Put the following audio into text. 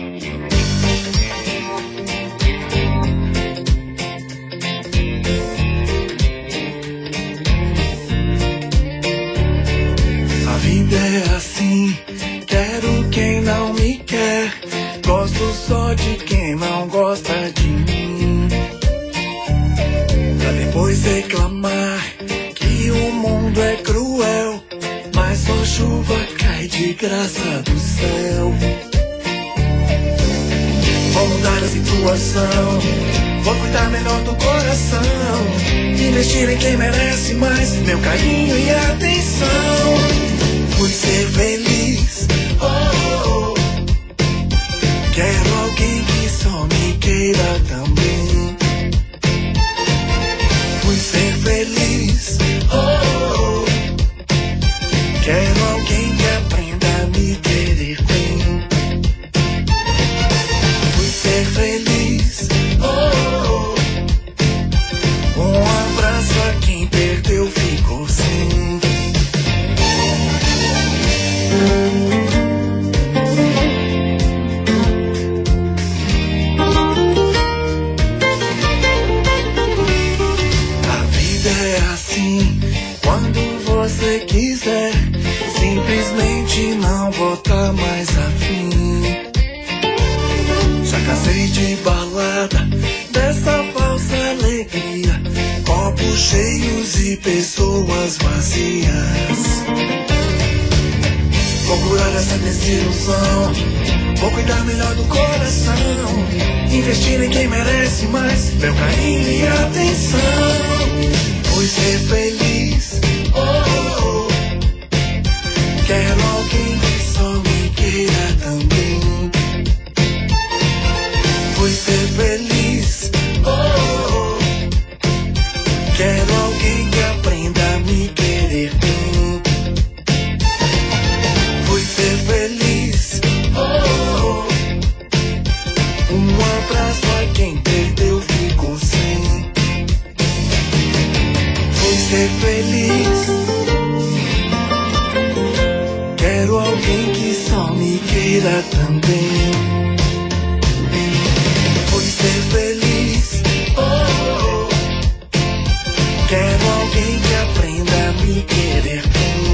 A vida é assim, quero quem não me quer, gosto só de quem não gosta de mim. Pra depois reclamar que o mundo é cruel, mas só chuva cai de graça do céu. Vou mudar a situação, vou cuidar melhor do coração, investir em quem merece mais meu carinho e atenção. Fui ser feliz, oh, oh. Quero alguém que só me queira também. Fui ser feliz, oh, oh. Quero alguém que aprenda a me querer bem. Fui ser feliz, oh, oh. Um abraço a quem perdeu, ficou sem. A vida é assim, quando você quiser, simplesmente não vou tá mais afim. Já cansei de balada, dessa falsa alegria, copos cheios e pessoas vazias. Vou curar essa desilusão, vou cuidar melhor do coração, investir em quem merece mais meu carinho e atenção. Fui ser feliz, oh, oh. Quero alguém que só me queira também. Fui ser feliz, oh, oh. Quero alguém que aprenda a me querer bem. Fui ser feliz, oh, oh. Um abraço a quem perdeu, ficou sem. Fui ser feliz, quero alguém que só me queira também. Fui ser feliz, oh, oh. Quero alguém que aprenda a me querer bem.